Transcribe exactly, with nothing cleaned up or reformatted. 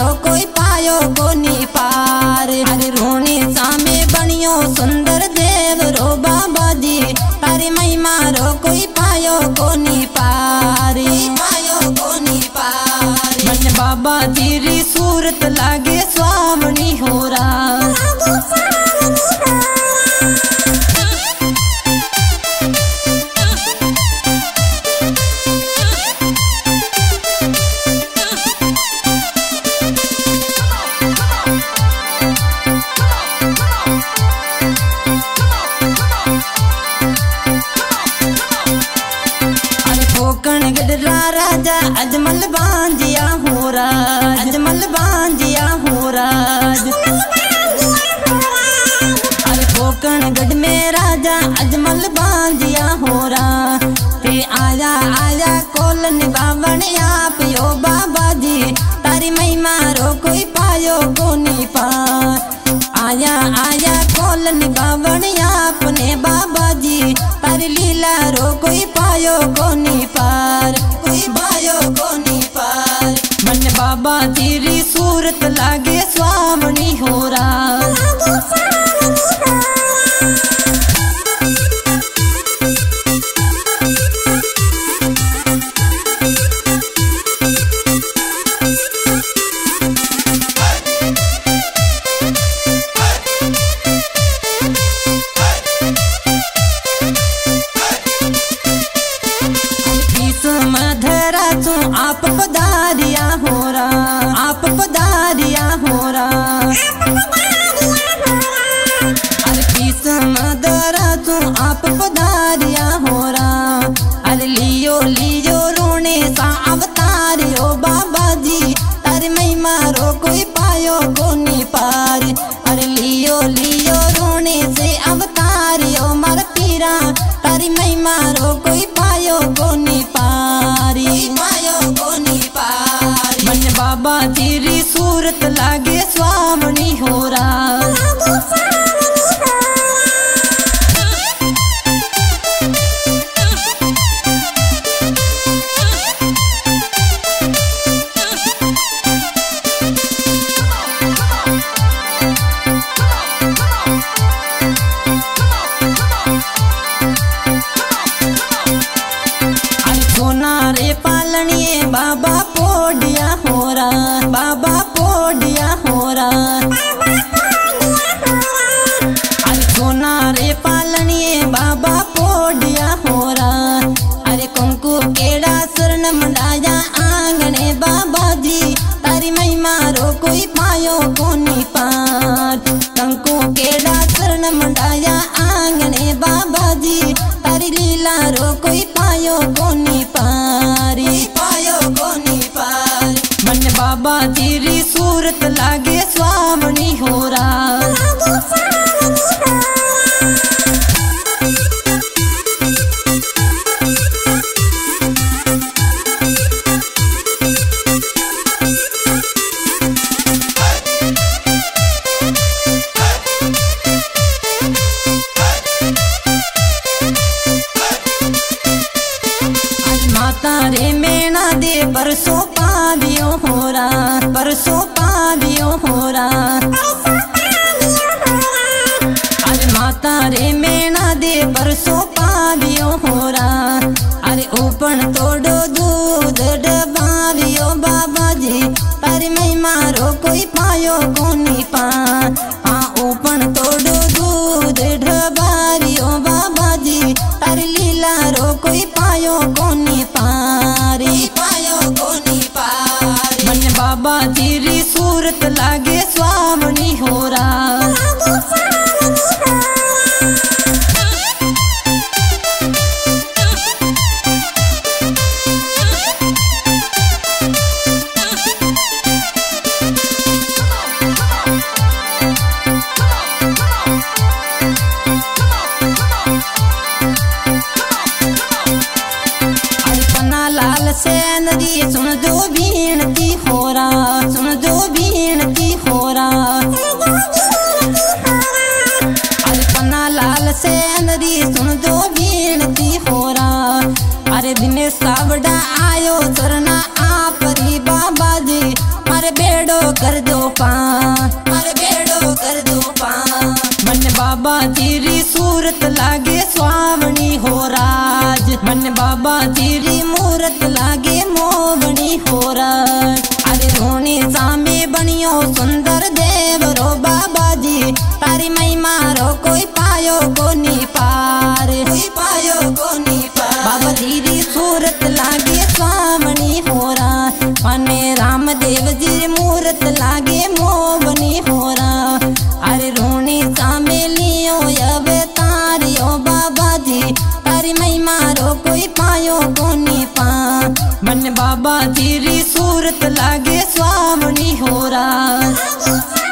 रो कोई पायो कोनी पार। अरे रोने सामे बनियो सुंदर देव रो बाबा जी, तारी महिमा रो कोई पायो कोनी पार, पायो कोनी पार। मन बाबा तेरी सूरत लागे स्वावनी हो रहा। गडरा राजा अजमल बांजिया हो राज, अजमल बांजिया हो राज। अरे कोकण गढ़ में राजा अजमल बांजिया हो राज। ते आया आया कोलन बावन आप यो बाबा जी, तारी महिमा रो कोई पायो कोनी पार। आया आया कोलन बावन आपने बाबा जी, तारी लीला रो कोई पायो कोनी पार, कोई पायो कोनी पार। मन बाबा तेरी सूरत लागे स्वावनी हो रहा। आप पधारिया हो रहा, आप पधारिया हो रहा। अरे किस्म दरा तू आप पधारिया हो रहा। अरे लियो लियो रोने सा अवतारियो बाबा जी, तारी महिमा रो कोई पायो कोनी पार। अरे लियो लियो रोने से अवतारियो मर पीरा, तारी महिमा रो कोई पायो कोनी पारी, पायो कोनी पार। मन बाबा तेरी सूरत लागे स्वावनी हो रहा। रे पालनिए बाबा पोडिया हो रहा, बाबा पोडिया हो रहा। अरे सोना रे पालनिए बाबा पोडिया हो रहा। अरे कुंकु केड़ा स्वर्ण मंडाया आंगने बाबा जी, तारी महिमा रो कोई पायो कोनी पार। कंकु केड़ा स्वर्ण मंडाया आंगने बाबा जी, तारी लीला रो कोई पायो कोनी पारी, पायो कोनी पार। मन बाबा तेरी सूरत लागे स्वावनी हो रहा। तारे मेना दे परसों पावियो हो रहा, परसों पावियो हो रहा। अरे माता रे मेना दे परसों पावियो हो रहा। अरे ऊपन तोड़ो दूध डबावियो बाबा जी, तारी महिमा रो कोई पायो कोनी पार। हाँ ऊपन तोड़ो दूध डबावियो बाबा जी, तारी लीला रो कोई पायो कोनी पारी, पायो कोनी पार। मन बाबा तेरी सूरत लागे स्वावनी हो रहा। लाल सेनरी सुन जो बीनती हो रहा, सुन जो बीनती हो रहा। बेड़ो कर दो पार, अरे बेड़ो कर दो पार। मन बाबा तेरी सूरत लागे स्वावणी हो राज, मन बाबा तेरी मूरत लागे मोवणी हो राज। अरे रोने सामे बनियो सुंदर देव रो बाबा जी, तारी महिमा रो कोई पायो कोनी पार, कोई पायो कोनी पार। बाबा तेरी सूरत लागे स्वावणी हो राज, मने रामदेव जी मूरत लागे मोवनी हो राज। अरे रोने सामे लियो अब तारियो बाबा जी, तारी महिमा रो कोई पायो कोनी पार। मन बाबा तेरी सूरत लागे स्वावणी हो राज।